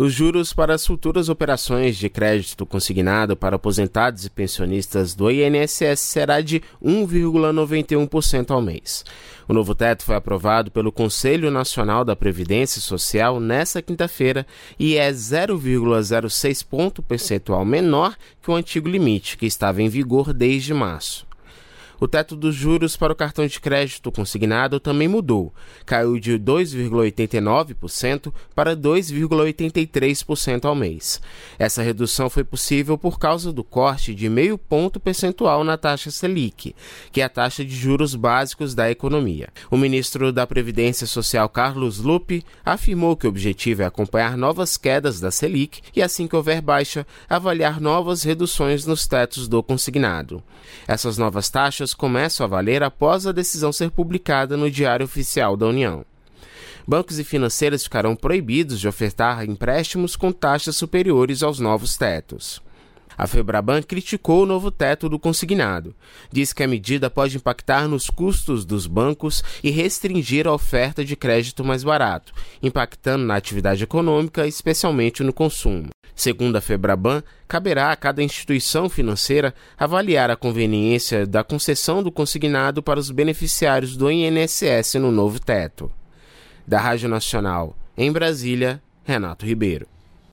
Os juros para as futuras operações de crédito consignado para aposentados e pensionistas do INSS será de 1,91% ao mês. O novo teto foi aprovado pelo Conselho Nacional da Previdência Social nesta quinta-feira e é 0,06 ponto percentual menor que o antigo limite, que estava em vigor desde março. O teto dos juros para o cartão de crédito consignado também mudou. Caiu de 2,89% para 2,83% ao mês. Essa redução foi possível por causa do corte de 0,5 ponto percentual na taxa Selic, que é a taxa de juros básicos da economia. O ministro da Previdência Social, Carlos Lupe, afirmou que o objetivo é acompanhar novas quedas da Selic e, assim que houver baixa, avaliar novas reduções nos tetos do consignado. Essas novas taxas começam a valer após a decisão ser publicada no Diário Oficial da União. Bancos e financeiras ficarão proibidos de ofertar empréstimos com taxas superiores aos novos tetos. A Febraban criticou o novo teto do consignado. Diz que a medida pode impactar nos custos dos bancos e restringir a oferta de crédito mais barato, impactando na atividade econômica, especialmente no consumo. Segundo a Febraban, caberá a cada instituição financeira avaliar a conveniência da concessão do consignado para os beneficiários do INSS no novo teto. Da Rádio Nacional, em Brasília, Renato Ribeiro.